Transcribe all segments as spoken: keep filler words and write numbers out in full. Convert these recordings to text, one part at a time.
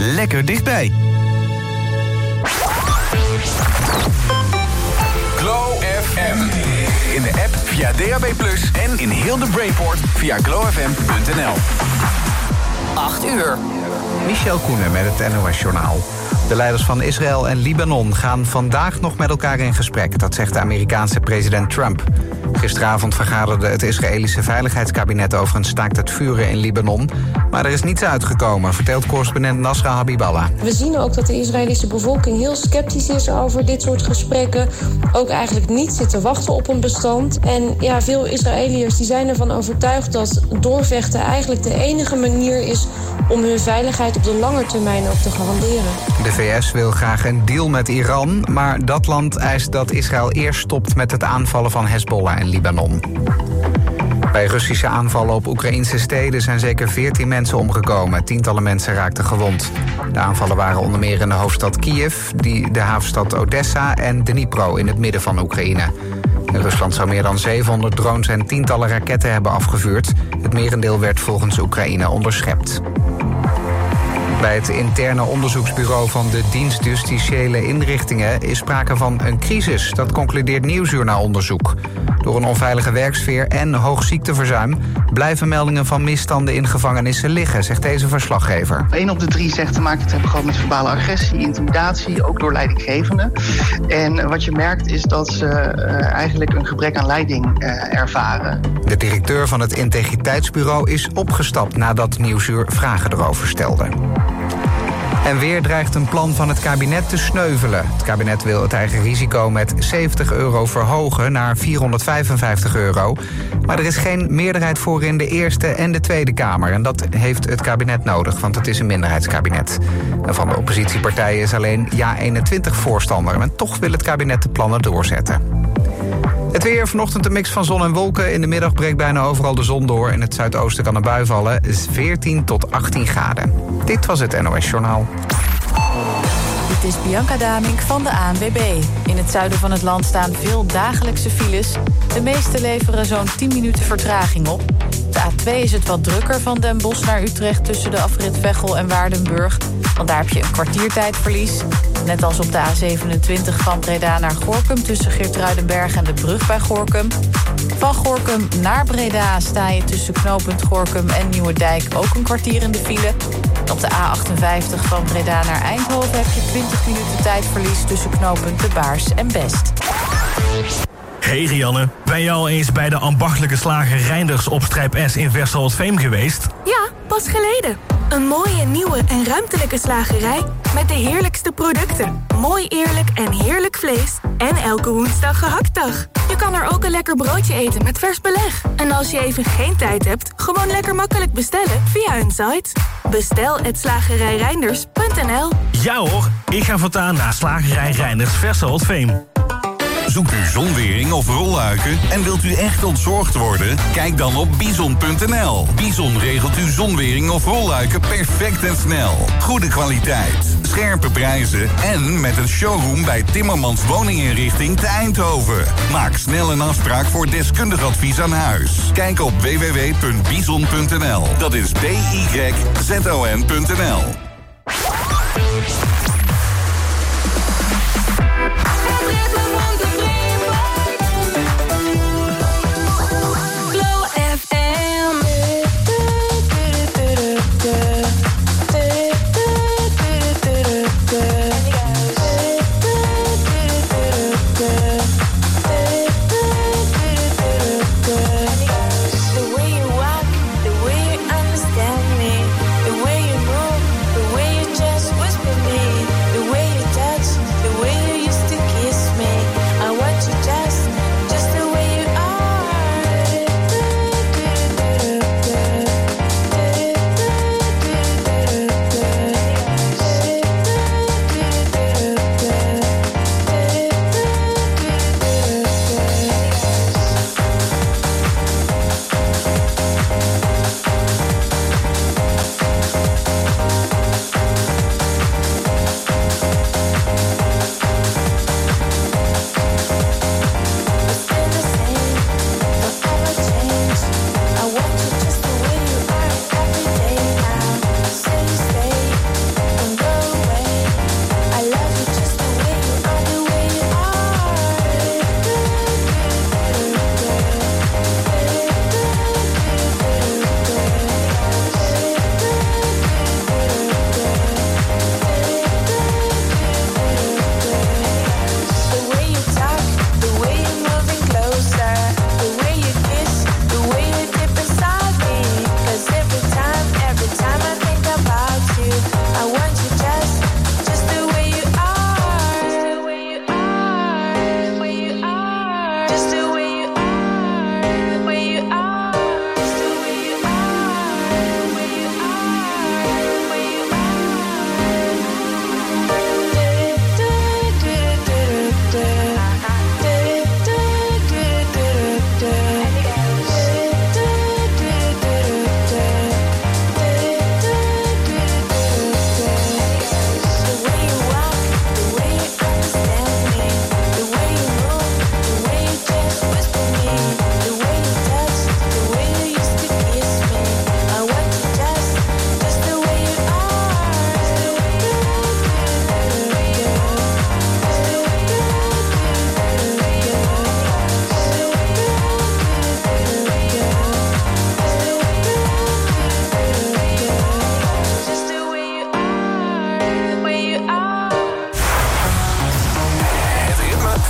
lekker dichtbij. Glow F M. In de app via D A B plus, en in heel de Brainport via glow f m punt n l. acht uur. Michel Koenen met het N O S-journaal. De leiders van Israël en Libanon gaan vandaag nog met elkaar in gesprek. Dat zegt de Amerikaanse president Trump. Gisteravond vergaderde het Israëlische Veiligheidskabinet over een staakt het vuren in Libanon. Maar er is niets uitgekomen, vertelt correspondent Nasra Habiballah. We zien ook dat de Israëlische bevolking heel sceptisch is over dit soort gesprekken. Ook eigenlijk niet zit te wachten op een bestand. En ja, veel Israëliërs die zijn ervan overtuigd dat doorvechten eigenlijk de enige manier is om hun veiligheid op de lange termijn ook te garanderen. De V S wil graag een deal met Iran, maar dat land eist dat Israël eerst stopt met het aanvallen van Hezbollah in Libanon. Bij Russische aanvallen op Oekraïnse steden zijn zeker veertien mensen omgekomen. Tientallen mensen raakten gewond. De aanvallen waren onder meer in de hoofdstad Kiev, die de havenstad Odessa en Dnipro in het midden van Oekraïne. Rusland zou meer dan zevenhonderd drones en tientallen raketten hebben afgevuurd. Het merendeel werd volgens Oekraïne onderschept. Bij het interne onderzoeksbureau van de dienst Justitiële Inrichtingen is sprake van een crisis. Dat concludeert Nieuwsjournaal-onderzoek. Door een onveilige werksfeer en hoog ziekteverzuim blijven meldingen van misstanden in gevangenissen liggen, zegt deze verslaggever. Eén op de drie zegt te maken te hebben gehad met verbale agressie, intimidatie, ook door leidinggevenden. En wat je merkt is dat ze uh, eigenlijk een gebrek aan leiding uh, ervaren. De directeur van het Integriteitsbureau is opgestapt nadat Nieuwsuur vragen erover stelde. En weer dreigt een plan van het kabinet te sneuvelen. Het kabinet wil het eigen risico met zeventig euro verhogen naar vierhonderdvijfenvijftig euro. Maar er is geen meerderheid voor in de Eerste en de Tweede Kamer. En dat heeft het kabinet nodig, want het is een minderheidskabinet. En van de oppositiepartijen is alleen Ja eenentwintig voorstander. En toch wil het kabinet de plannen doorzetten. Het weer, vanochtend een mix van zon en wolken. In de middag breekt bijna overal de zon door. In het zuidoosten kan een bui vallen. veertien tot achttien graden. Dit was het N O S-journaal. Dit is Bianca Damink van de A N W B. In het zuiden van het land staan veel dagelijkse files. De meeste leveren zo'n tien minuten vertraging op. De A twee is het wat drukker van Den Bosch naar Utrecht tussen de afrit Veghel en Waardenburg. Want daar heb je een kwartiertijdverlies. Net als op de A zevenentwintig van Breda naar Gorinchem tussen Geertruidenberg en de brug bij Gorinchem. Van Gorinchem naar Breda sta je tussen knooppunt Gorinchem en Nieuwedijk ook een kwartier in de file. Op de A achtenvijftig van Breda naar Eindhoven heb je twintig minuten tijdverlies tussen knooppunt De Baars en Best. Hey Rianne, ben je al eens bij de ambachtelijke slager Reinders op Strijp S in Versel-het-Veem geweest? Ja, pas geleden. Een mooie, nieuwe en ruimtelijke slagerij met de heerlijkste producten. Mooi, eerlijk en heerlijk vlees. En elke woensdag gehaktdag. Je kan er ook een lekker broodje eten met vers beleg. En als je even geen tijd hebt, gewoon lekker makkelijk bestellen via hun site. Bestel at slagerijreinders punt n l. Ja hoor, ik ga voortaan naar slagerij Reinders Versel-het-Veem. Zoekt u zonwering of rolluiken en wilt u echt ontzorgd worden? Kijk dan op Bison punt n l. Bison regelt uw zonwering of rolluiken perfect en snel. Goede kwaliteit, scherpe prijzen en met een showroom bij Timmermans Woninginrichting te Eindhoven. Maak snel een afspraak voor deskundig advies aan huis. Kijk op w w w punt bison punt n l. Dat is B Y Z O N punt n l. The way you walk, the way you understand me, the way you move, the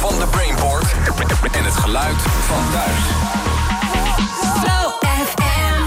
van de Brainport en het geluid van thuis. Flow F M.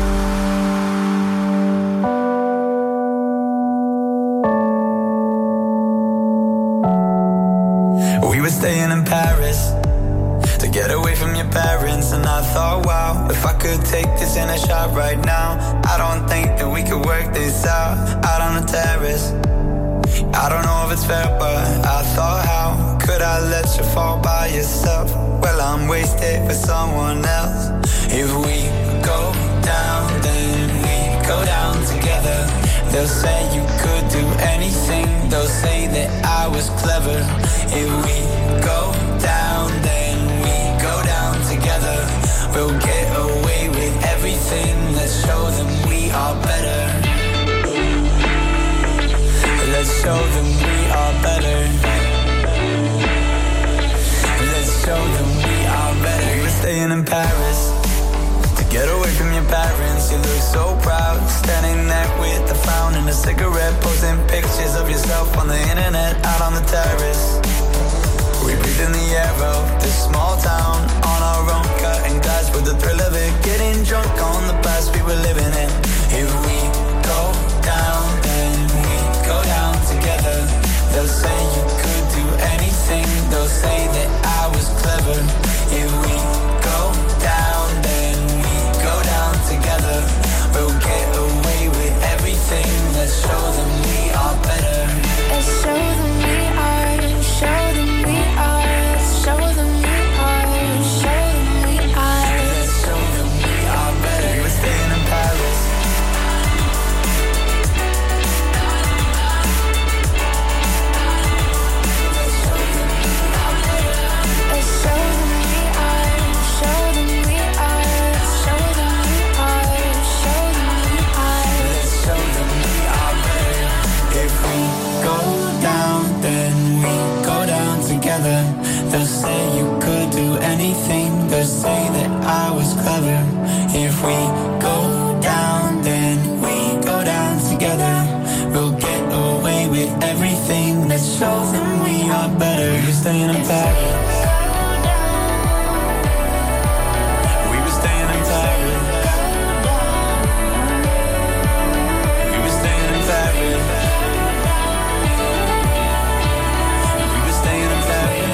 We were staying in Paris to get away from your parents, and I thought, wow, if I could take this in a shot right now, I don't think that we could work this out, out on the terrace. I don't know if it's fair, but I thought, how could I let you fall by yourself? Well, I'm wasted for someone else. If we go down, then we go down together. They'll say you could do anything, they'll say that I was clever. If we go down, then we go down together. We'll get away with everything, let's show them we are better. Let's show them we are better. Let's show them we are better. We were staying in Paris to get away from your parents. You look so proud, standing there with a frown and a cigarette, posting pictures of yourself on the internet, out on the terrace. We breathe in the air of this small town, on our own, cutting glass with the thrill of it, getting drunk on the past we were living in. If we go down, then we go down together. They'll say you could do anything, they'll say that I was clever. If we go down, then we go down together. We'll get away with everything, let's show them we are better. Let's show them we are, show them we are, show them we are, show them we are. Let's show them we are better. We were staying in Paris. They'll say you could do anything, they'll say that I was clever. If we go down, then we go down together. We'll get away with everything, let's show them we are better. We're staying in Paris. We were staying in Paris. We were staying in Paris. We were staying in Paris.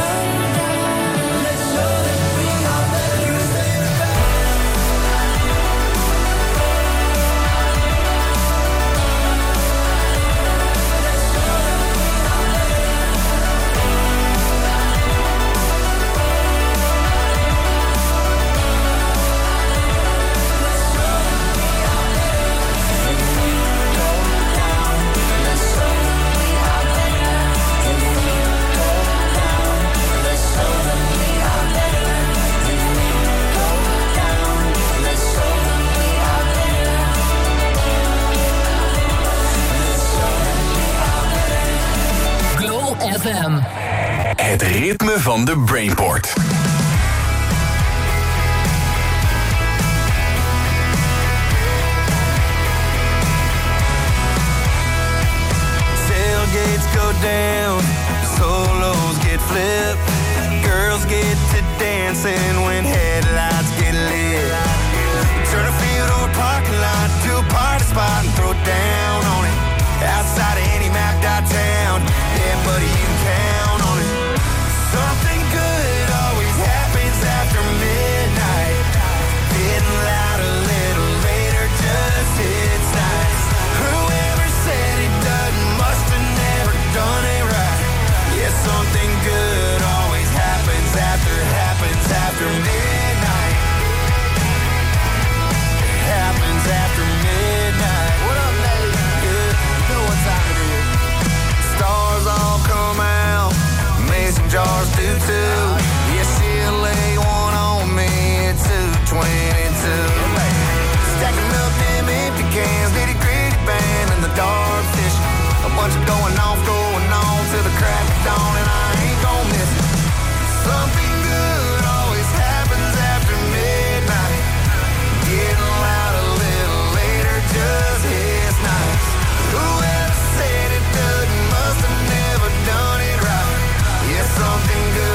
F M. Het ritme van de Brainport. Tailgates go down, solos get flipped, girls get to dancing when headlights get lit. Turn a field or a parking lot to a party spot and throw down on it. Outside of any map downtown, yeah, buddy, you can count on it. Something good always happens after midnight. Getting loud a little later just hits nice. Whoever said it doesn't must have never done it right. Yeah, something good always happens after, happens after midnight. Happens after midnight. What up, lady? Good. Know what time it is. Stars all come out, mason jars do too. Yeah, she'll lay one on me at two twenty-two. Stacking up them empty cans, nitty gritty band and the dog fishing. A bunch of going off, going on till the crack of dawn, and I ain't gon' miss it. Something good always happens after midnight. Getting loud a little later just hits nice. Whoever said it doesn't must have never done it right. Yeah, something good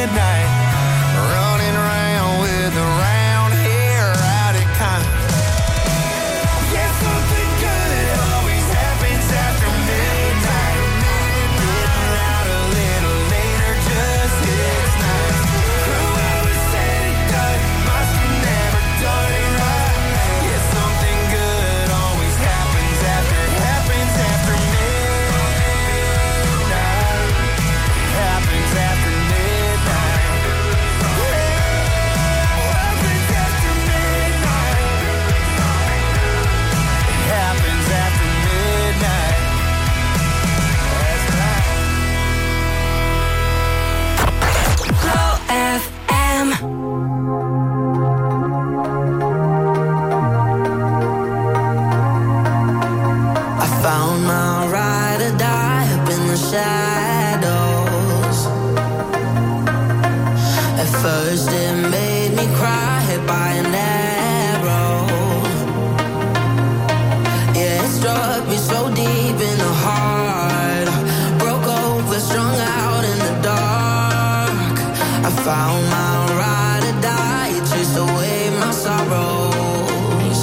midnight, running around with the round hair out of kind. Yeah, something good always happens after midnight. Getting out a little later just hits nice. Whoever said it done must have never done it right. Yeah, something good always happens after, happens after midnight. Happens after midnight. Yeah, happens after midnight. Happens after midnight. That's right. Glow F M. I found my ride or die up in the shadows. At first it made me cry, hit by an arrow. Yeah, it struck me so deep in the heart. Broke over, strung out in the dark. I found my ride or die, it chased away my sorrows.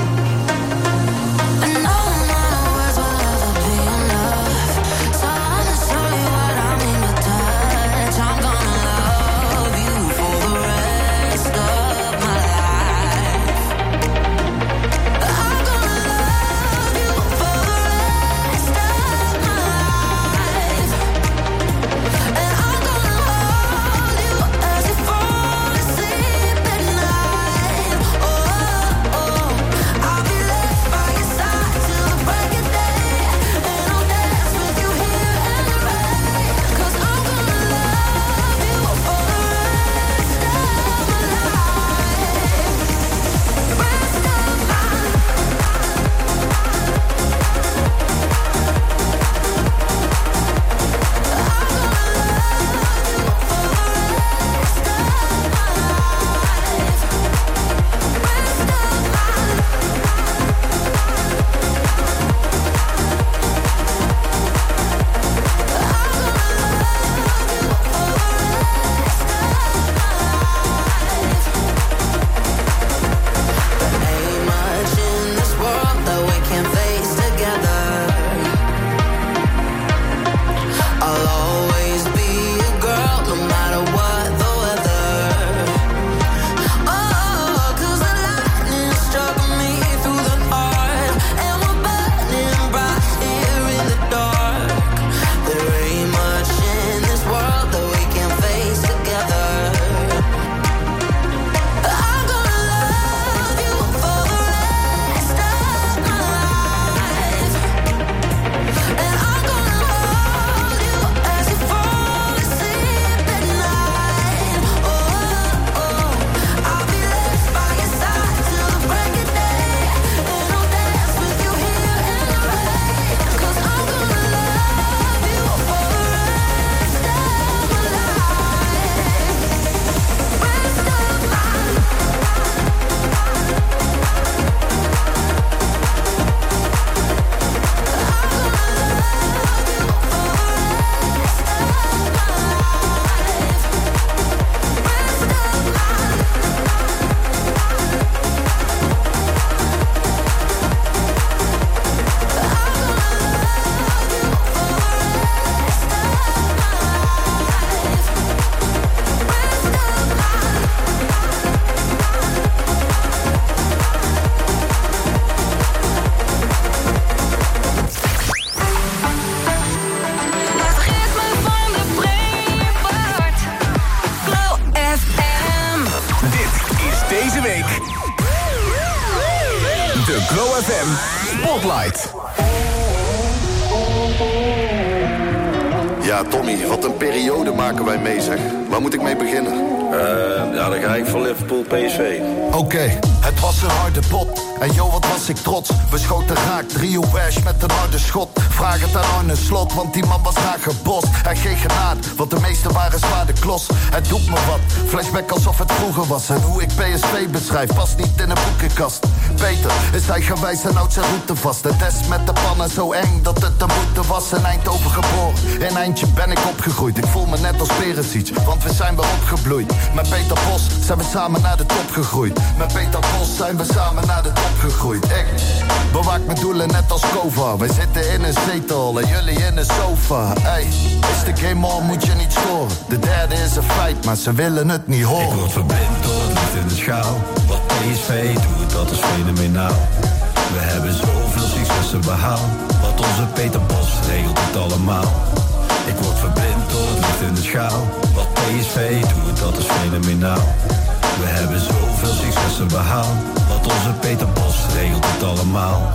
And no amount of words will ever be enough. So I'ma show you what I mean by touch. I'm gonna love you for the rest of my life. I'm gonna love you for the rest of my life. And I'm gonna hold you as you fall asleep at night. Oh, oh, oh. I'll be left by your side till the break of day. And I'll dance with you here and right. 'Cause I'm gonna love you for the rest of my life. Rest of my ain't much in this world that we can't face together. I'll always be a girl, no matter what the weather. Oh, 'cause the lightning struck me through the heart, and we're burning bright here in the dark. There ain't much in this world that we can't face together. I'm gonna love you for the rest of my life. And I'm gonna hold you as you fall asleep at night. Oh, oh, I'll be left by your side till the break of day. And I'll dance with you here and right. 'Cause I'm gonna love you for the rest of my life. Rest of my Het ritme van de Brainport. Glow F M. Dit is deze week de Glow F M Spotlight. Ja, Tommy, wat een periode maken wij mee, zeg. Waar moet ik mee beginnen? Uh, ja, dan ga ik voor Liverpool P S V. Oké, okay, het was een harde pot. En yo, wat was ik trots. We schoten raak, driehoek wash met een harde schot. Vraag het aan Arne Slot, want die man was graag gebost. En geen genade, want de meesten waren zwaar de klos. Het doet me wat, flashback alsof het vroeger was. En hoe ik P S V beschrijf, past niet in een boekenkast. Peter is eigenwijs en houdt zijn route vast. De test met de pannen zo eng dat het een boete was. In Eindhoven geboren, in Eindje ben ik opgegroeid. Ik voel me net als Perisic, want we zijn weer opgebloeid. Met Peter Bos zijn we samen naar de top gegroeid. Met Peter Bos zijn we samen naar de top gegroeid. Ik bewaak mijn doelen net als Kova. Wij zitten in een zetel en jullie in een sofa. Ey, is de game on, moet je niet storen. De derde is een feit, maar ze willen het niet horen. Ik word verblind door het licht in de schaal. Wat P S V doet, dat is fenomenaal. We hebben zoveel successen behaald. Wat onze Peter Bos regelt het allemaal. Ik word verblind door het licht in de schaal. Wat P S V doet, dat is fenomenaal. We hebben zoveel successen behaald. Wat onze Peter Bos regelt het allemaal.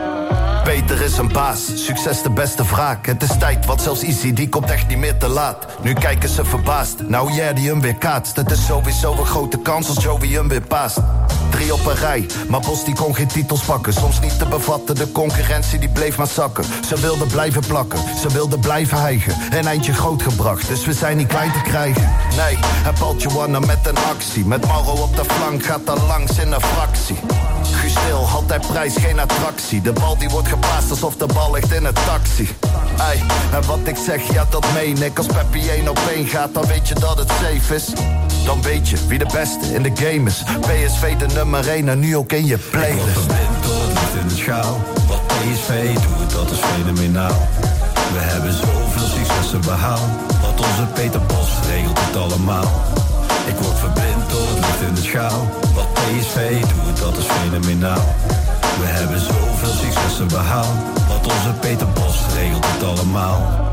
Peter is een baas, succes de beste wraak. Het is tijd, want zelfs Easy die komt echt niet meer te laat. Nu kijken ze verbaasd, nou jij die hem weer kaatst. Het is sowieso een grote kans als Joey hem weer paast. Drie op een rij, maar Bos die kon geen titels pakken. Soms niet te bevatten, de concurrentie die bleef maar zakken. Ze wilden blijven plakken, ze wilden blijven hijgen. Een eindje groot gebracht, dus we zijn niet klein te krijgen. Nee, hij palt Johanna met een actie. Met Mauro op de flank gaat er langs in een fractie. Guus Stil, altijd prijs, geen attractie. De bal die wordt gepaast alsof de bal ligt in een taxi. Ey, en wat ik zeg, ja dat meen ik. Als Peppy één op één gaat, dan weet je dat het safe is. Dan weet je wie de beste in de game is. P S V de nummer één en nu ook in je playlist. Ik word verblind door het licht in de schaal. Wat P S V doet, dat is fenomenaal. We hebben zoveel successen behaald. Wat onze Peter Bos regelt het allemaal. Ik word verblind door het licht in de schaal. Wat P S V doet, dat is fenomenaal. We hebben zoveel successen behaald. Wat onze Peter Bos regelt het allemaal.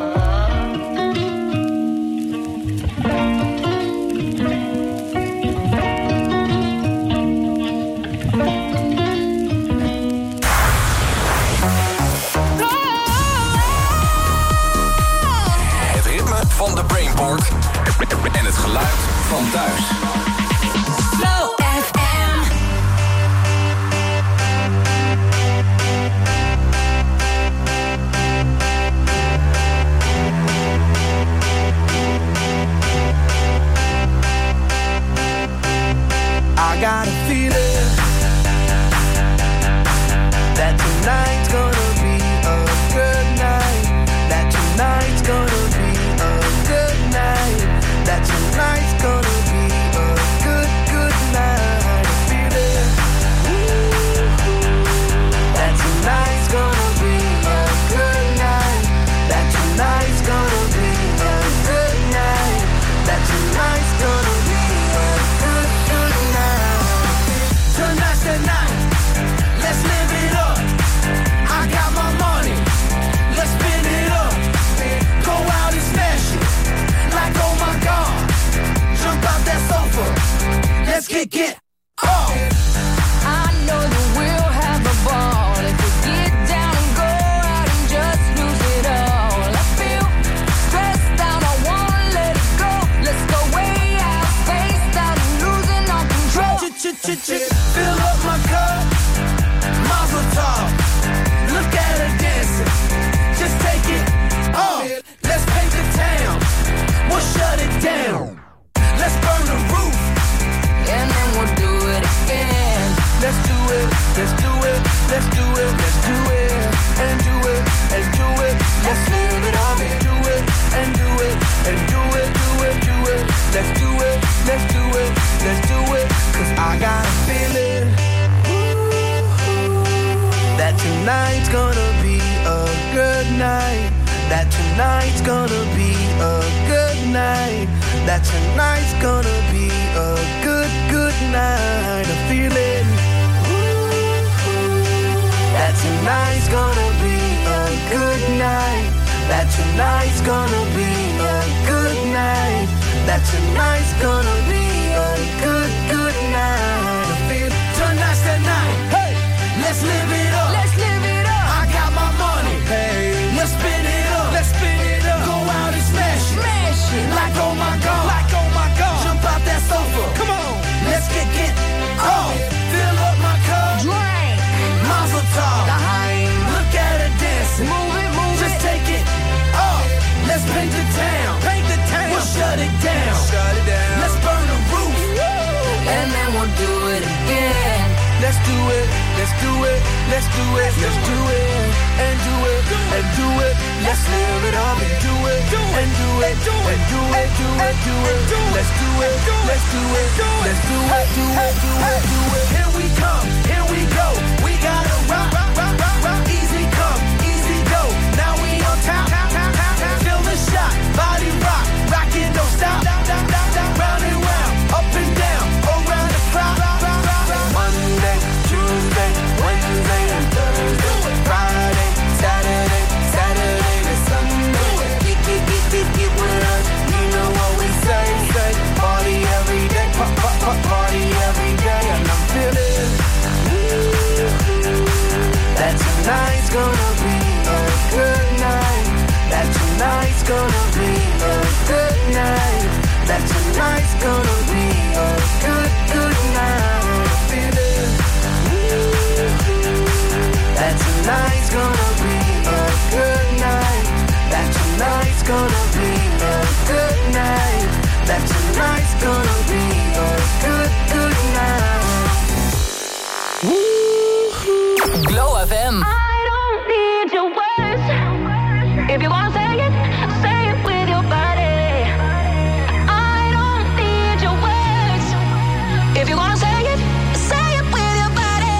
Het ritme van de Brainport en het geluid van thuis. Flow F M. I got a feeling that tonight's gonna be a good night. That tonight's gonna be a good night. That tonight's gonna be a good, good night. I feel it. Ooh. That tonight's gonna be a good night. That tonight's gonna be a good night. That tonight's gonna be a good, good night. Tonight's the night. Let's live it up. I got my money. Let's spin it up. Go out and smash it. Like oh my God. Jump out that sofa. Let's kick it off. I know that we'll have a ball if we get down and go out and just lose it all. I feel stressed out, I wanna let it go. Let's go way out, spaced out and losing all control. Fill up my cup. Mazel tov. Look at her dancing. Just take it off. Let's paint the town. We'll shut it down. Let's burn the roof. And then we'll do it again. Let's do it. Let's do it. Let's do it. Let's do it. And do it. And do it. Let's live it up. Do it. And do it. And do it. Do it. Do it. Let's do it. Let's do it. Let's do it. Cause I got a feeling that tonight's gonna be a good night. That tonight's gonna be a good night. That tonight's gonna be a good, good night. I feel it. That tonight's gonna be a good night. That tonight's gonna be a good night. That tonight's gonna be a good, good night. I feel tonight's the night. Hey, let's live it up. Let's live it up. I got my money. Hey, let's spin it up. Let's spin it up. Go out and smash it. Smash it. Like oh my God. Like oh my God. Jump out shut it down. Let's burn the roof, and then we'll do it again. Let's do it, let's do it, let's do it, let's do it, and do it, and do it. Let's live it up and do it, and do it, and do it, do it, do it. Let's do it, let's do it, let's do it, do it, do it, do it. Here we come, here we go. We gotta rock, rock, rock, rock, rock. Easy come, easy go. Now we on top, top, top, top, top. Feel the shot, body rock, rock it, don't stop, stop, stop, stop, stop. Round and round, up and down, around the clock. Monday, Tuesday, Wednesday, and Thursday, Friday, Saturday, Saturday to Sunday. Keep, keep, keep, keep, keep with us. You know what we say, say. Party every day, pop, pop, pop, party every day, and I'm feeling that tonight's gonna be a good night. That tonight's gonna be a good night. That tonight's gonna be a good, good night. That tonight's gonna be a good night. That tonight's gonna be a good night. That tonight's gonna be a good, good night. Glow F M. I don't need your words. If you wanna say it, say it with your body. I don't need your words. If you wanna say it, say it with your body.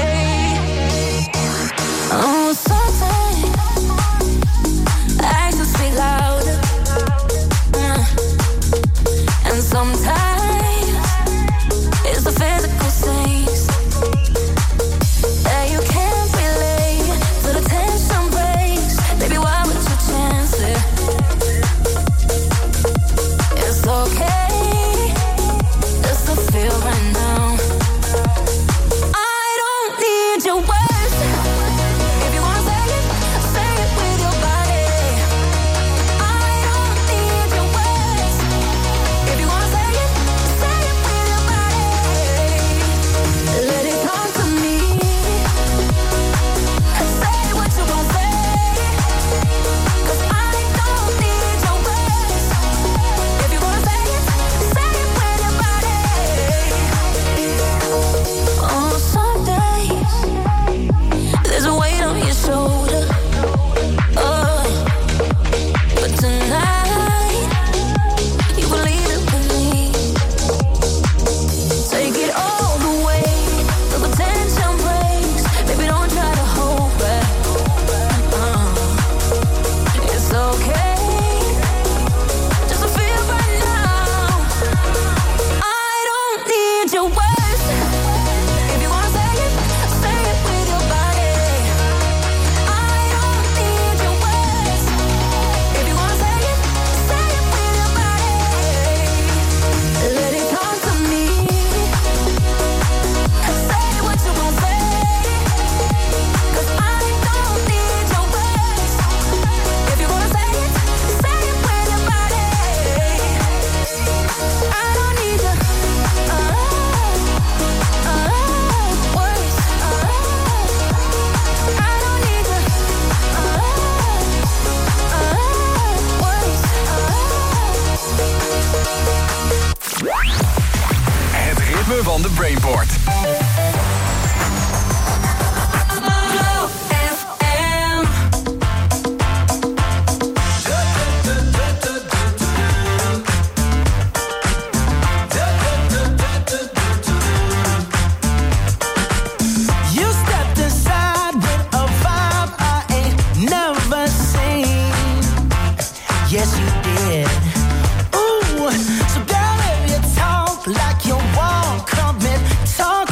Oh, sometimes actions speak louder, mm. and sometimes it's the physical things that you can't relate. So the tension breaks. Baby, why would you chance it? It's okay just to feel right now. I don't need your words. If you wanna say it, say it with your body. I don't need your words. If you wanna say it, say it with your body. Let it come to me. Say what you gon' say. 'Cause I don't need your words. If you wanna say it, say it with your body. Oh, some days there's a weight on your shoulder. Oh, but tonight you believe it with me. Take it all the way till the tension breaks. Baby, don't try to hold back. Uh, it's okay just to feel right now. I don't need your words. If you wanna say it, say it with your body. I don't need your words. If you wanna say it, say it with your body. Let it come to me. Say what you gon' say. 'Cause I don't need your words. If you wanna say it, say it with your body. I don't need your uh, uh, words. Uh, I don't need your uh, uh, words. Het ritme van de Brainport. Glow F M. You stepped aside with a vibe I ain't never seen. Yes, you did. Ooh, so girl, if you talk like you walk, come and talk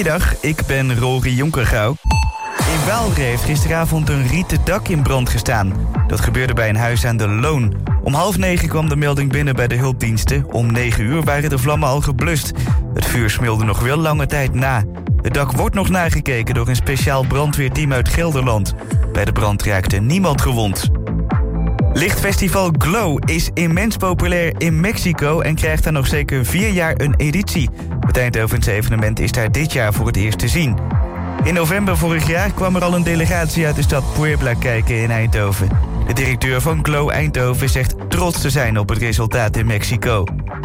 Goeiedag, ik ben Rory Jonkergouw. In Waalre heeft gisteravond een rieten dak in brand gestaan. Dat gebeurde bij een huis aan de Loon. Om half negen kwam de melding binnen bij de hulpdiensten. Om negen uur waren de vlammen al geblust. Het vuur smeulde nog wel lange tijd na. Het dak wordt nog nagekeken door een speciaal brandweerteam uit Gelderland. Bij de brand raakte niemand gewond. Lichtfestival Glow is immens populair in Mexico en krijgt daar nog zeker vier jaar een editie. Het Eindhovense evenement is daar dit jaar voor het eerst te zien. In november vorig jaar kwam er al een delegatie uit de stad Puebla kijken in Eindhoven. De directeur van Glow Eindhoven zegt trots te zijn op het resultaat in Mexico.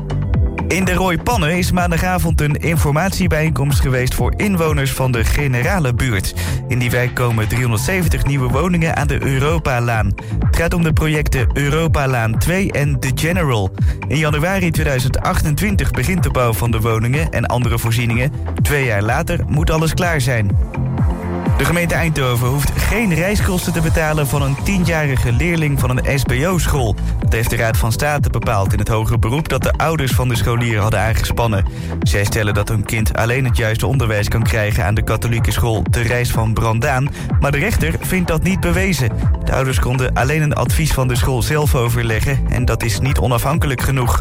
In de Rooipannen is maandagavond een informatiebijeenkomst geweest voor inwoners van de Generale buurt. In die wijk komen driehonderdzeventig nieuwe woningen aan de Europalaan. Het gaat om de projecten Europalaan twee en The General. In januari tweeduizend achtentwintig begint de bouw van de woningen en andere voorzieningen. Twee jaar later moet alles klaar zijn. De gemeente Eindhoven hoeft geen reiskosten te betalen van een tienjarige leerling van een S B O-school. Dat heeft de Raad van State bepaald in het hoger beroep dat de ouders van de scholier hadden aangespannen. Zij stellen dat hun kind alleen het juiste onderwijs kan krijgen aan de katholieke school De Reis van Brandaan, maar de rechter vindt dat niet bewezen. De ouders konden alleen een advies van de school zelf overleggen en dat is niet onafhankelijk genoeg.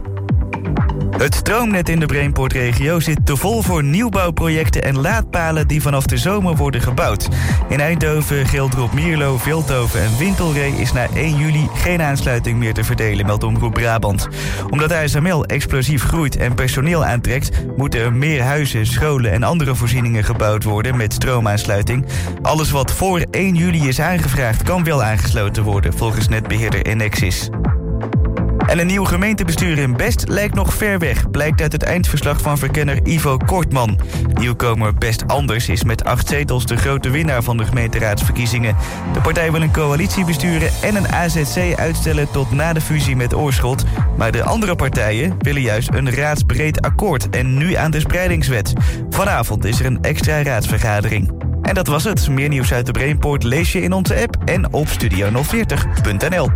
Het stroomnet in de Brainport-regio zit te vol voor nieuwbouwprojecten en laadpalen die vanaf de zomer worden gebouwd. In Eindhoven, Geldrop, Mierlo, Veldhoven en Wintelree is na één juli geen aansluiting meer te verdelen, meldt Omroep Brabant. Omdat A S M L explosief groeit en personeel aantrekt, moeten er meer huizen, scholen en andere voorzieningen gebouwd worden met stroomaansluiting. Alles wat voor één juli is aangevraagd kan wel aangesloten worden, volgens netbeheerder Enexis. En een nieuw gemeentebestuur in Best lijkt nog ver weg, blijkt uit het eindverslag van verkenner Ivo Kortman. Nieuwkomer Best Anders is met acht zetels de grote winnaar van de gemeenteraadsverkiezingen. De partij wil een coalitie besturen en een A Z C uitstellen tot na de fusie met Oorschot. Maar de andere partijen willen juist een raadsbreed akkoord en nu aan de spreidingswet. Vanavond is er een extra raadsvergadering. En dat was het. Meer nieuws uit de Brainport lees je in onze app en op studio nul veertig punt n l.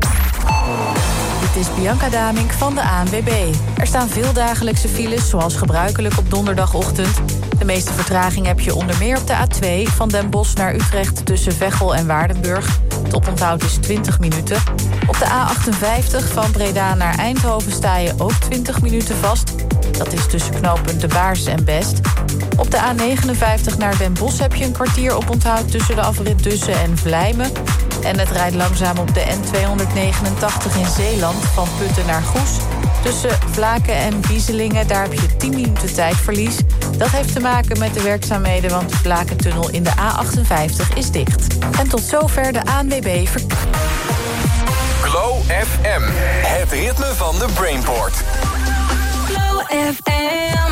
Dit is Bianca Damink van de A N W B. Er staan veel dagelijkse files, zoals gebruikelijk op donderdagochtend. De meeste vertraging heb je onder meer op de A twee... van Den Bosch naar Utrecht tussen Veghel en Waardenburg. Het oponthoud is twintig minuten. Op de A achtenvijftig van Breda naar Eindhoven sta je ook twintig minuten vast. Dat is tussen knooppunt De Baars en Best. Op de A negenenvijftig naar Den Bosch heb je een kwartier oponthoud... tussen de afrit Dussen en Vlijmen. En het rijdt langzaam op de N tweehonderdnegenentachtig in Zeeland van Putten naar Goes. Tussen Vlaken en Bieselingen, daar heb je tien minuten tijdverlies. Dat heeft te maken met de werkzaamheden, want de Vlakentunnel in de A achtenvijftig is dicht. En tot zover de A N W B verkeer. Glow F M, het ritme van de Brainport. Glow F M.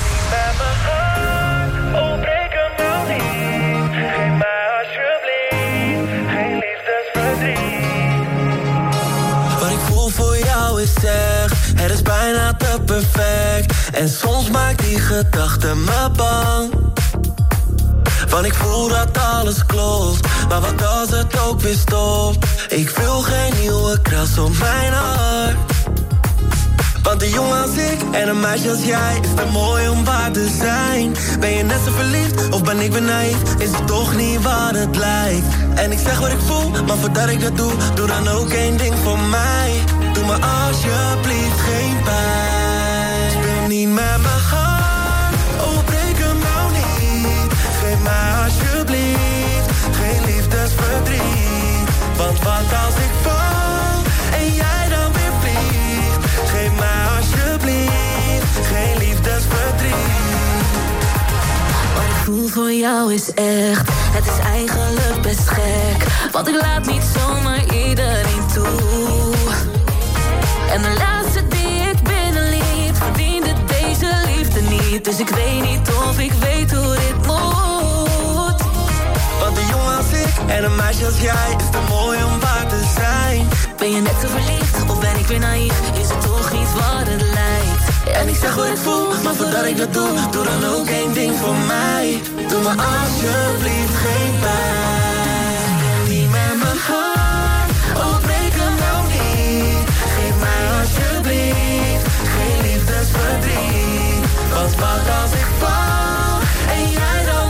Wat ik voel voor jou is echt, het is bijna te perfect. En soms maakt die gedachte me bang. Want ik voel dat alles klopt, maar wat als het ook weer stopt? Ik wil geen nieuwe kras op mijn hart. Want een jongen als ik en een meisje als jij is te mooi om waar te zijn. Ben je net zo verliefd of ben ik weer naïef? Is het toch niet wat het lijkt? En ik zeg wat ik voel, maar voordat ik dat doe, doe dan ook één ding voor mij. Doe me alsjeblieft geen pijn. Speel niet met mijn hart, oh breek hem nou niet. Geef mij alsjeblieft geen liefdesverdriet. Want wat als ik val en jij dan weer vliegt? Geef mij alsjeblieft geen liefdesverdriet. Wat ik voel voor jou is echt, het is eigenlijk best gek. Want ik laat niet zomaar iedereen toe. En de laatste die ik binnenliet verdiende deze liefde niet. Dus ik weet niet of ik weet hoe dit moet. Want een jongen als ik en een meisje als jij is te mooi om waar te zijn. Ben je net zo verliefd of ben ik weer naïef? Is het toch niet wat het lijkt? En ik zeg wat ik voel, maar voordat ik dat doe, doe dan ook één ding voor mij. Doe me alsjeblieft geen pijn. Speel niet met mijn hart, oh breek hem nou niet. Geef mij alsjeblieft geen liefdesverdriet. Want wat als ik val en jij dan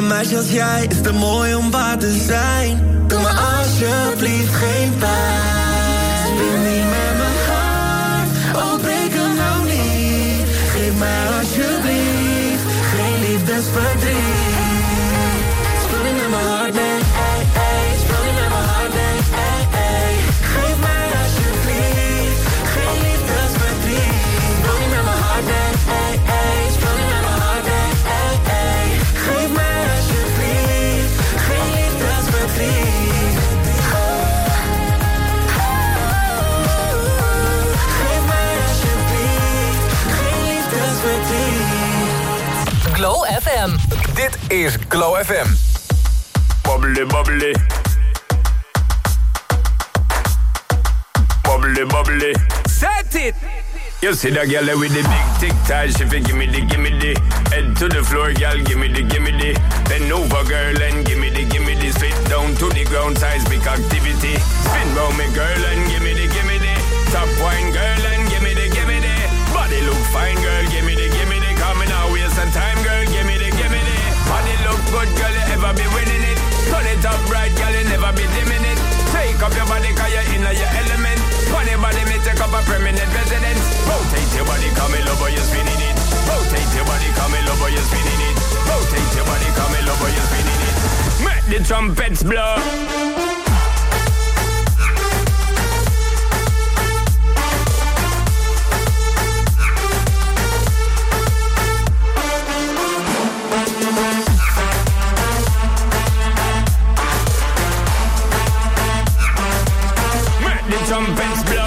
een meisje als jij is te mooi om waar te zijn. Doe me alsjeblieft geen pijn. Speel niet met mijn hart, oh breek hem nou niet. Geef mij alsjeblieft geen liefdesverdriet. Speel niet met mijn hart, nee, ey, ey. Speel niet met mijn hart, nee, ey, ey. Geef mij alsjeblieft geen liefdesverdriet. Speel niet met mijn hart, nee, ey, ey. Speel niet met mijn hart, nee, ey, ey. Geef mij alsjeblieft geen liefdesverdriet. Geef mij alsjeblieft geen liefdesverdriet. Glow F M. Dit is Glow F M. Bubbly, bubbly. Bubbly, bubbly. Set it! You see that girl with the big tic tac, she fi gimme the, gimme the. Head to the floor, girl, gimme the, gimme the. Bend over, girl, and gimme the, gimme the. Spit down to the ground, seismic activity. Spin round me, girl, and gimme the, gimme the. Top wine, girl, and gimme the, gimme the. Body look fine, girl, gimme the, gimme the. Coming out, waste some time, girl, gimme the, gimme the. Body look good, girl, you ever be winning it. Turn it up right, girl, you never be dimming it. Take up your body, cause you're in your element. Funny body, me take up a permanent residence. Rotate your body, come in, love, you're spinning it. Rotate your body, come in, love, you're spinning it. Rotate your body, come in, love, you're spinning it. Make the trumpets blow. Make the trumpets blow.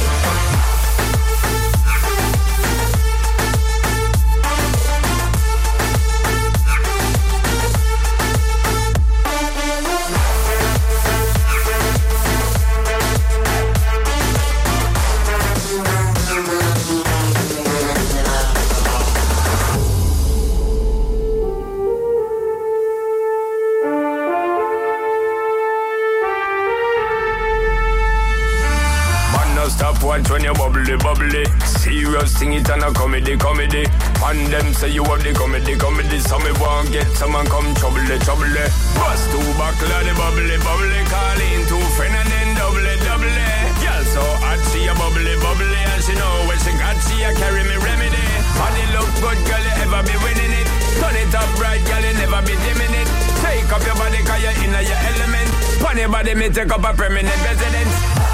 Stop watch when you bubbly, bubbly. Serious thing it and a comedy, comedy. And them say you have the comedy, comedy. So me won't get someone come trouble, trouble. Bust two buckle of the bubbly, bubbly. Call in two friend and then double, double. Girl so hot she a bubbly, bubbly. And she know when she got she a carry me remedy. Body look good, girl, you ever be winning it. Turn it up right, girl, you never be dimming it. Take up your body, cause you're in your element. Pon your body, me take up a permanent residence.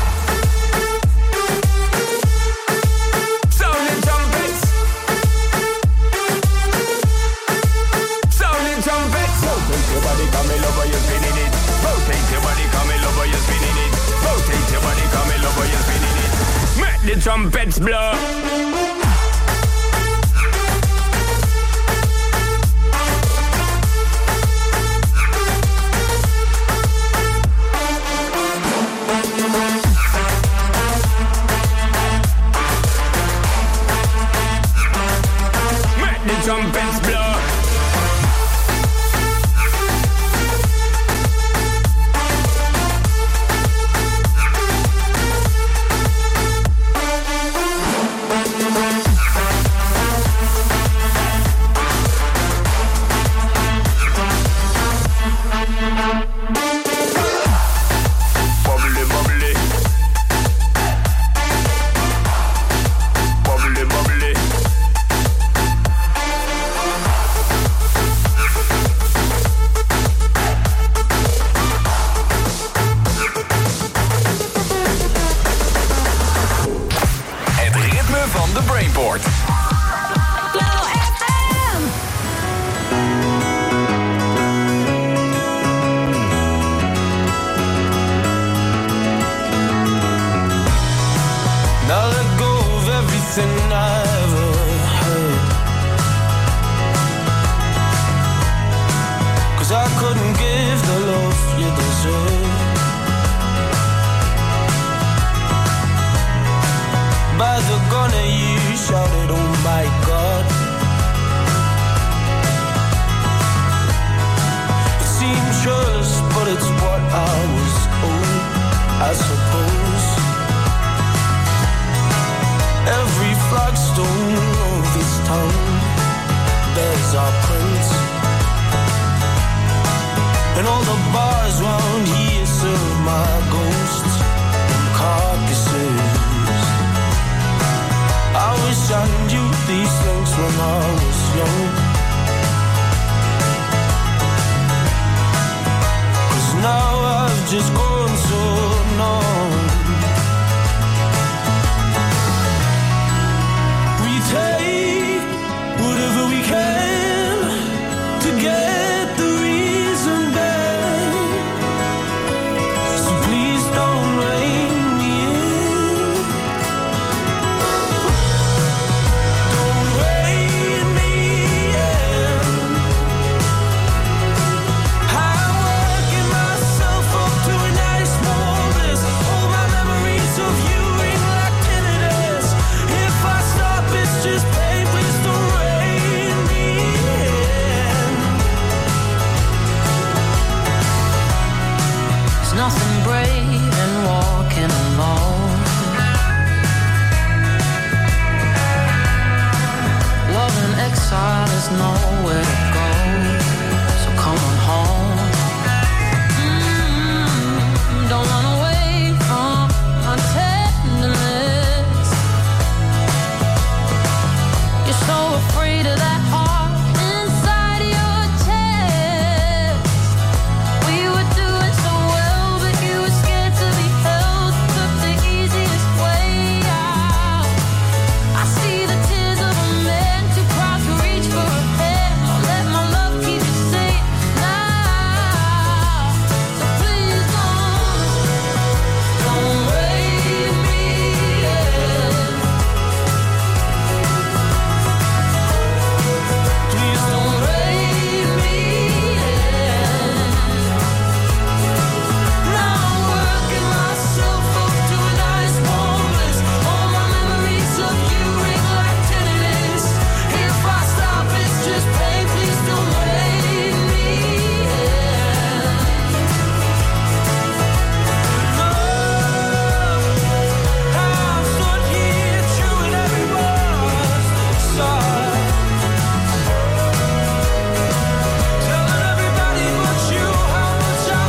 Sounding trumpets. Sounding trumpets. Rotate your body, come in, love, you're spinning it. Rotate your body, come in, love, you're spinning it. Rotate your body, come in, love, you're spinning it. Make the trumpets blow. Trumpets blow. Bubbly, bubbly. Bubbly, bubbly. Van de Brainport. Now let go of everything I ever heard. 'Cause I couldn't give the love you deserve. By the gun and you shouted, oh my God. It seems churlish, but it's what I was owed, I suppose. Every flagstone of this town bears our prints. And all the bars round here serve my ghosts and carcasses. I wish I knew these things when I was young. Cause now I've just gone so numb. We take whatever we can to get the reason back. So please don't rein me in. Don't rein me in. I'm working myself up to a nice warm bliss. All my memories of you ring like tinnitus. If I stop, it's just pain. Please don't rein me in. There's nothing brave in walking alone. Love in exile is nowhere to go. So come on home. Mm, don't run away from my tenderness. You're so afraid of that heart inside your chest. We were doing so well, but you were scared to be held. Took the easiest way out. I see the tears of a man too proud to reach for a hand. I'll let my love keep you safe now. So please don't, don't raise me in. Please don't raise me in. Now I'm working myself up to a nice warm bliss. All my memories of you ring like tinnitus. If I stop, it's just pain. Please don't raise me in. I'm stood here chewing every word inside, telling everybody but you how much I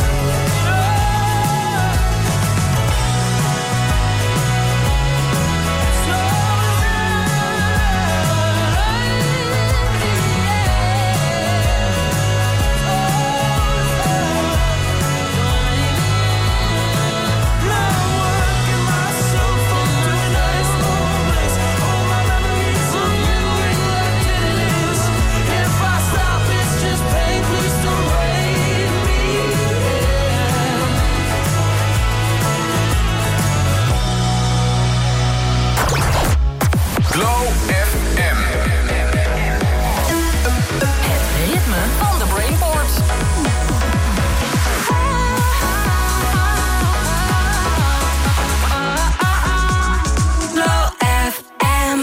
Glow F M. Het ritme van de Brainport. Glow F M.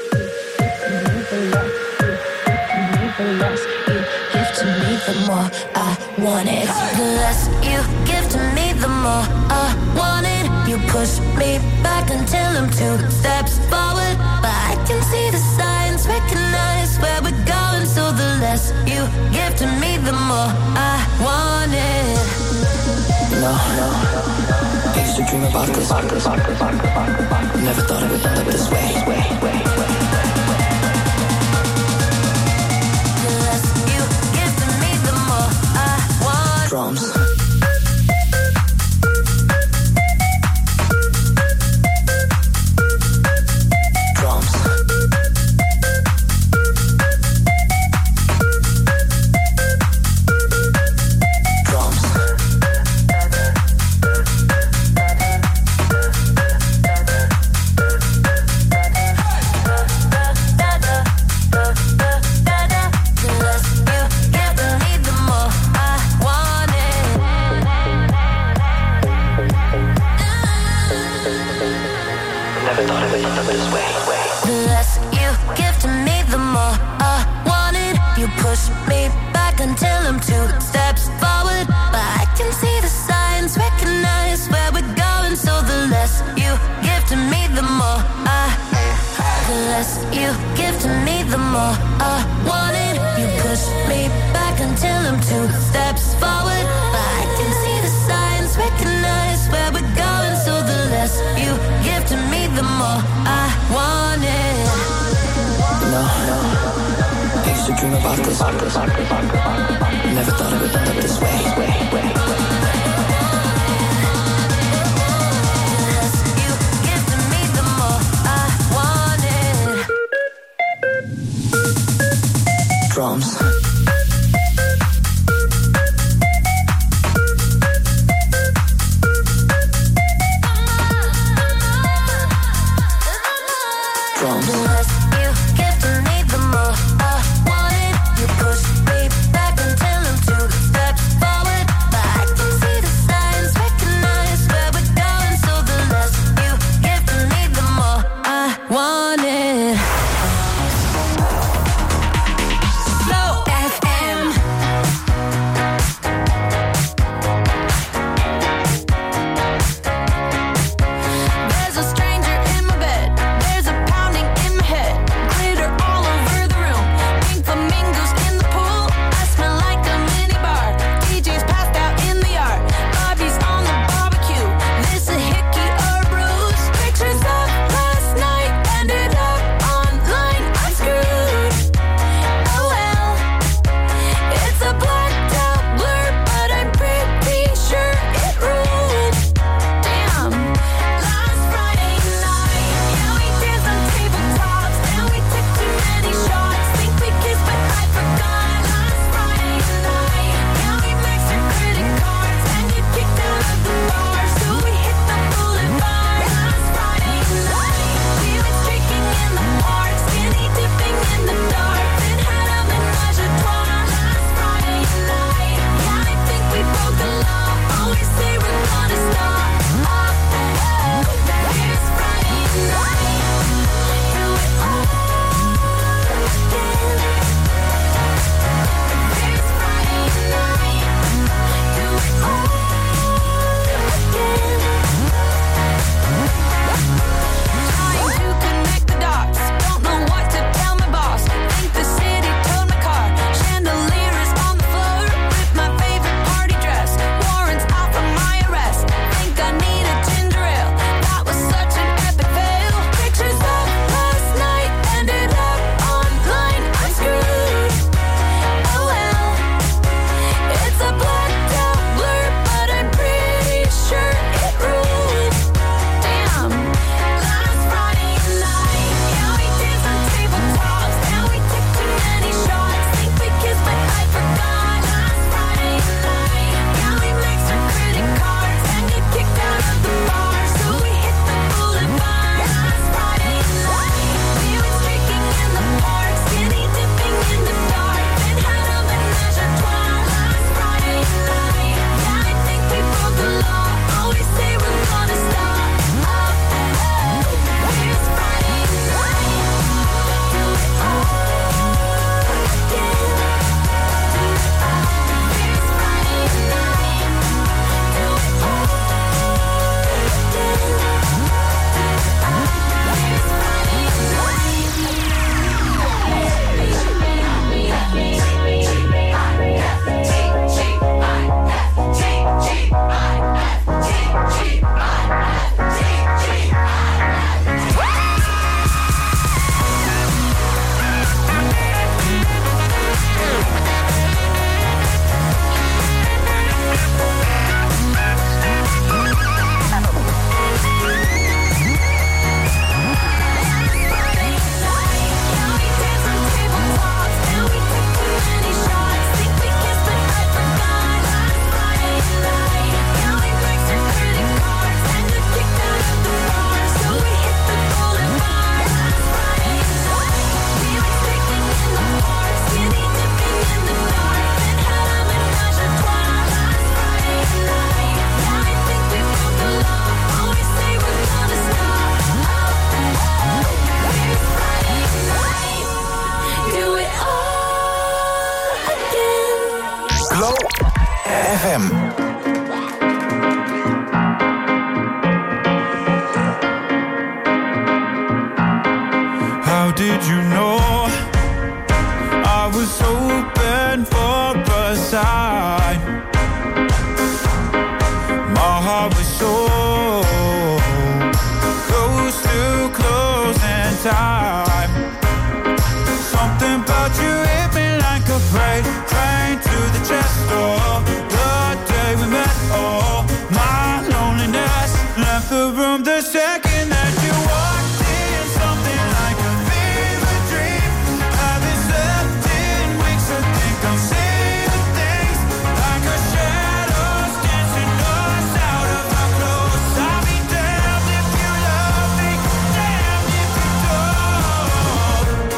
Give to me the more I want it. The less you give to me, the more I want it. You push me back until I'm two steps forward, but I can see the signs, recognize where we're going. So the less you give to me, the more I want it. No, no. I used to dream about this. Never thought it would end up this way. The less you give to me, the more I want. Drums. Drums. Drums. more. I want it. No, I used to dream about this. Never thought it would end up this way. You give to me, the more I want it. Drums. F M. How did you know I was open for a sign? My heart was so close to close. time. Something about you hit me like a freight train to the chest. Oh, the day we met, oh, my loneliness left the room the second that you walked in. Something like a fever dream. I've been slept in weeks. I think I'm seeing things like a shadows dancing us out of our clothes. I'll be damned if you love me, damned if you don't.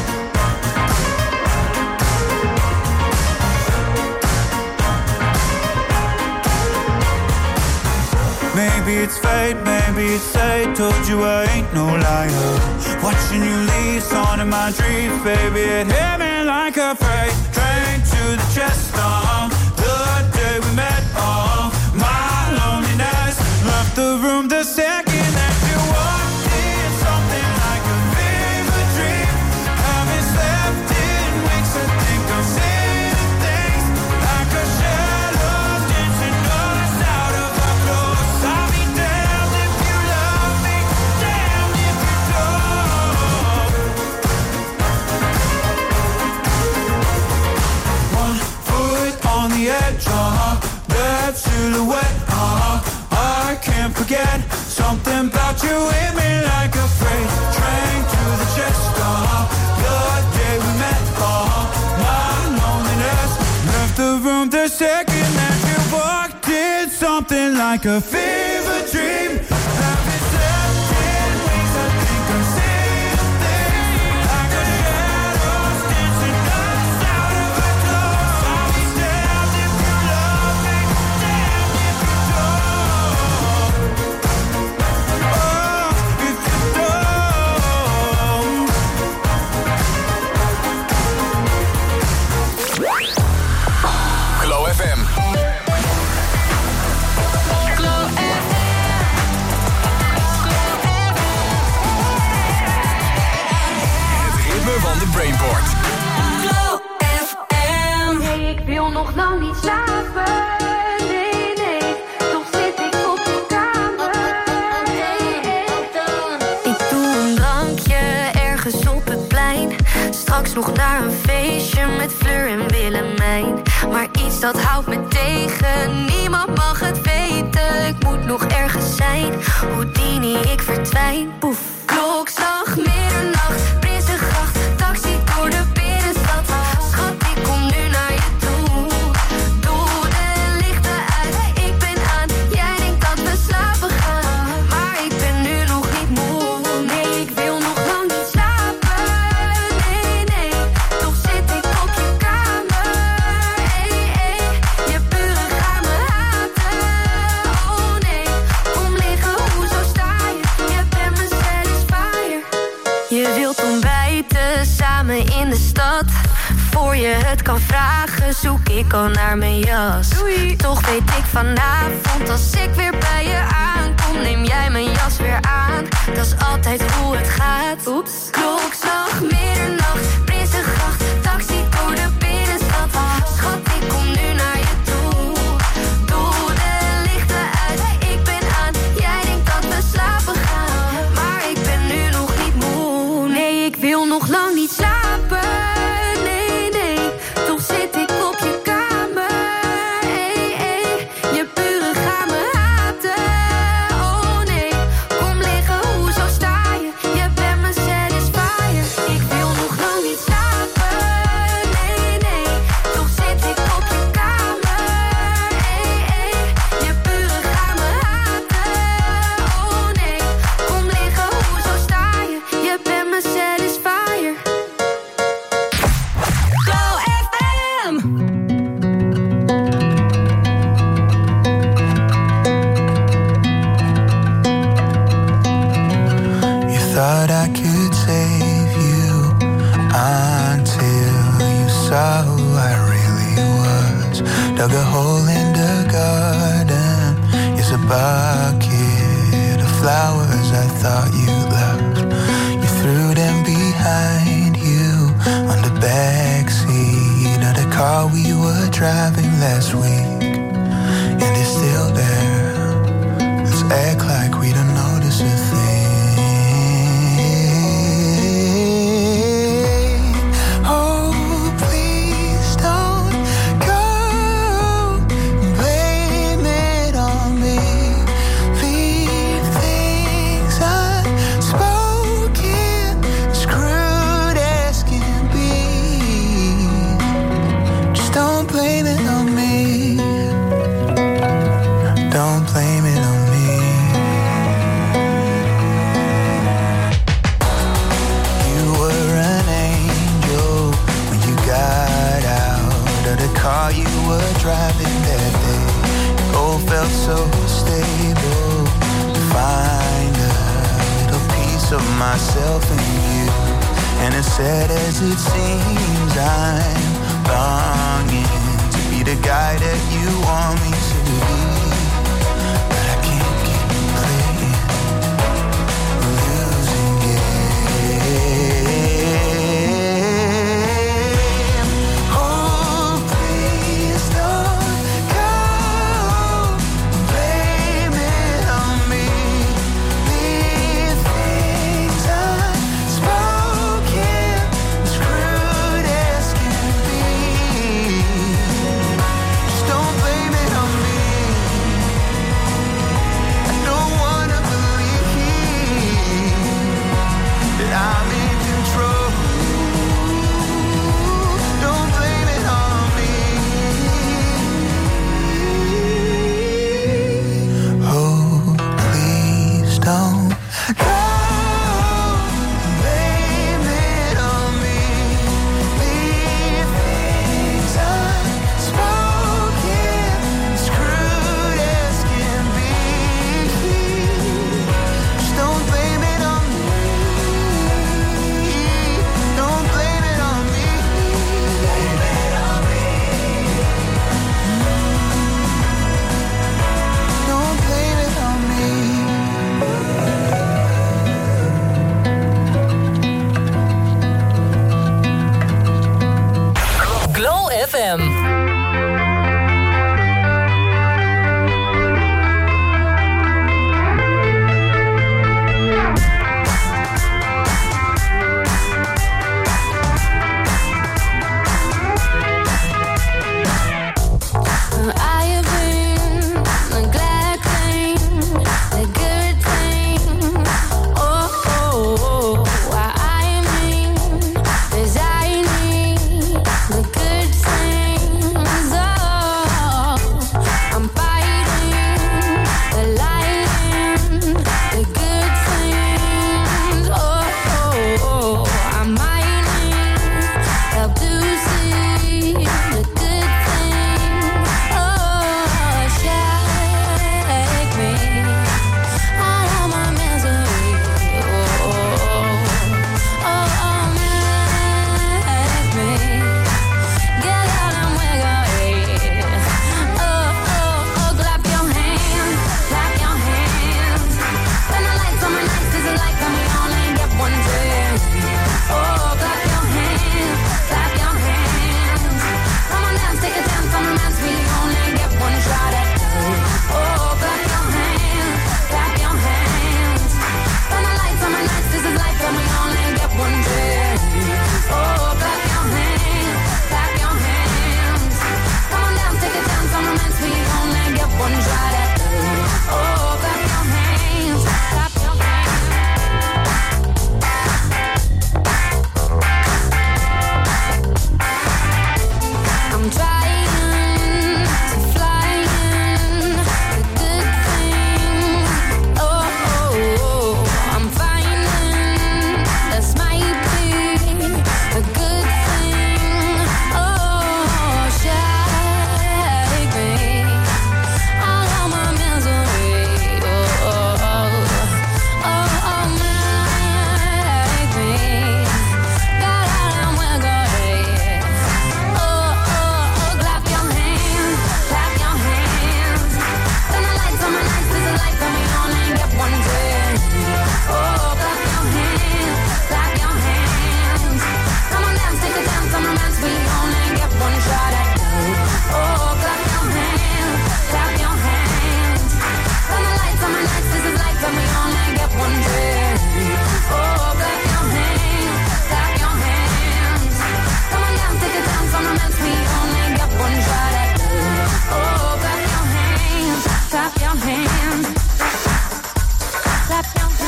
Maybe it's fate, maybe it's fate. Told you I ain't no liar. Watching you leave, on in my dreams, baby. It hit me like a freight train to the chest. Oh, the day we met, oh, my loneliness left the room the second that you walked in. Something like a fever dream. Haven't slept in weeks. I think I'm seeing things like a shadows dancing us out of our clothes. I'll be damned if you love me, damned if you don't. One foot on the edge, uh-huh, that silhouette, uh-huh, I can't forget. Something about you hit me like a freight train to the chest, uh-huh, the day we met, uh-huh, my loneliness left the room the second that you walked in. Something like a fever dream. Haven't slept in weeks. I think I'm seeing things like a shadows dancing us out of our clothes. I'll be damned if you love me, damned if you don't. Oh, if you don't. Glow F M. Het ritme van de Brainport. Glow F M. Nee, ik wil nog lang niet slapen. Nee, nee, toch zit ik op je kamer. Hey, hey, dan. Ik doe een drankje ergens op het plein. Straks nog naar een feestje met Fleur en Willemijn. Maar iets dat houdt me tegen. Niemand mag het weten. Ik moet nog ergens zijn. Houdini, ik verdwijn. Poef. Klokslag, middernacht. Prinsengracht. Taxi door de binnenstad. Schat, ik kom nu naar je toe. Doe de lichten uit. Ik ben aan. Jij denkt dat we slapen gaan. Maar ik ben nu nog niet moe. Nee, ik wil nog lang niet slapen. Nee, nee, toch zit ik op je kamer. Hey, hey, je buren gaan me haten. Oh nee, kom liggen, hoezo sta je? Je bent mijn satisfier. Je wilt ontbijten samen in de stad. Voor je het kan vragen, zoek ik al naar mijn jas. Doei. Toch weet ik vanavond, als ik weer bij je aankom, neem jij mijn jas weer aan. Dat is altijd hoe het gaat. Oeps. Klokslag, middernacht, Prinsengracht. Taxi door de binnenstad. Schat, ik kom nu naar je toe. Doe de lichten uit. Ik ben aan. Jij denkt dat we slapen gaan. Maar ik ben nu nog niet moe. Nee, ik wil nog lang niet slapen. Nee, nee, toch zit ik op je kamer. Hey, hey, je buren gaan me haten. Oh nee, kom liggen, hoezo sta je? Je bent mijn satisfier. Ik wil nog lang niet slapen. Nee, nee, toch zit ik op je kamer. Hey, hey, je buren gaan me haten. Oh nee, kom liggen, hoezo sta je? Je bent mijn satisfier. Glow F M. You thought I could save you until you saw who I really was. Dug a hole in the garden. It's a bucket of flowers I thought you loved. You threw them behind you on the backseat of the car we were driving last week. And it's still there. Let's act like we don't notice a thing. myself and you. And as sad as it seems, I'm longing to be the guy that you want me to be. But I can't keep playing a losing game. Oh, please don't go. Blame it on me. Leave things unspoken, as crude as can be. Just don't blame it on me. I don't wanna believe that I'm in control. Don't blame it on me. Oh, please don't go.